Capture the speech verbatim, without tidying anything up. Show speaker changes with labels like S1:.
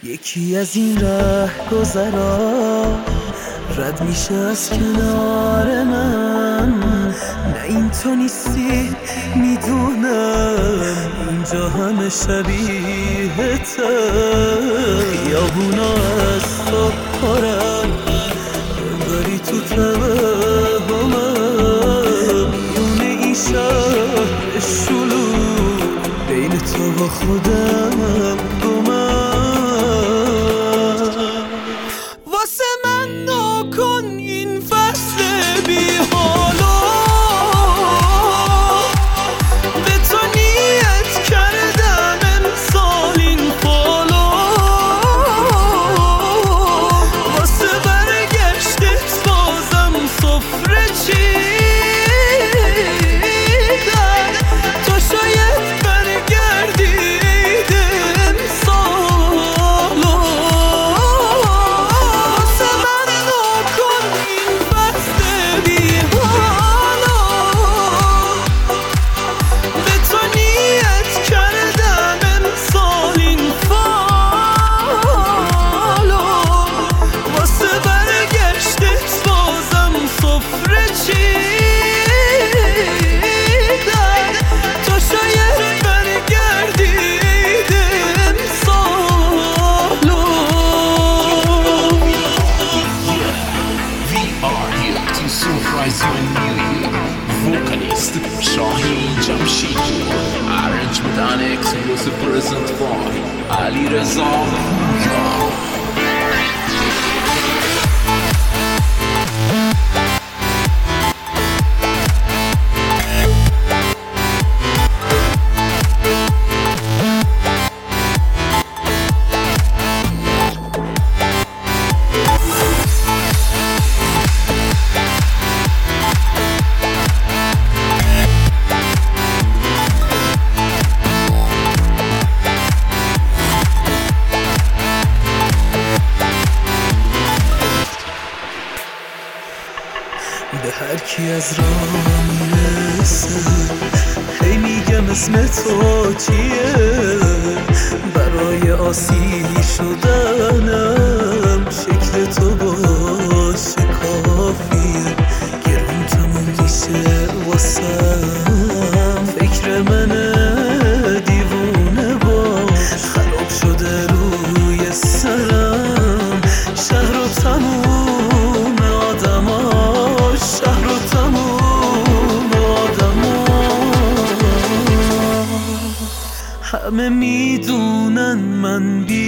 S1: یکی از این ره گذرا رد میشه از کنار من. نه این تو نیستی میدونم، اینجا همه شبیه ته. خیابونا از تو پرن، داری تو توهمم. میونه این شهر شلوغ بین تو و خودم گمم. واسه من نکن این فصل بی حالا، به تو نیت کردم امسال این فالا. واسه برگشتت بازم سفره چیدم، تو شاید برگردی
S2: شاهین جمشید. Arrangement and exclusive present by علی رضا.
S1: به هر کی از راه میرسه هی میگم اسم تو چیه. برای آسیب شدنم شکل تو باشه کافیه. گرون تموم میشه واسم، فکر منه دیوونه باش. خراب شده روی سرم شهر و تموم آدماش، شهر و تموم آدماش. همه میدونن من بی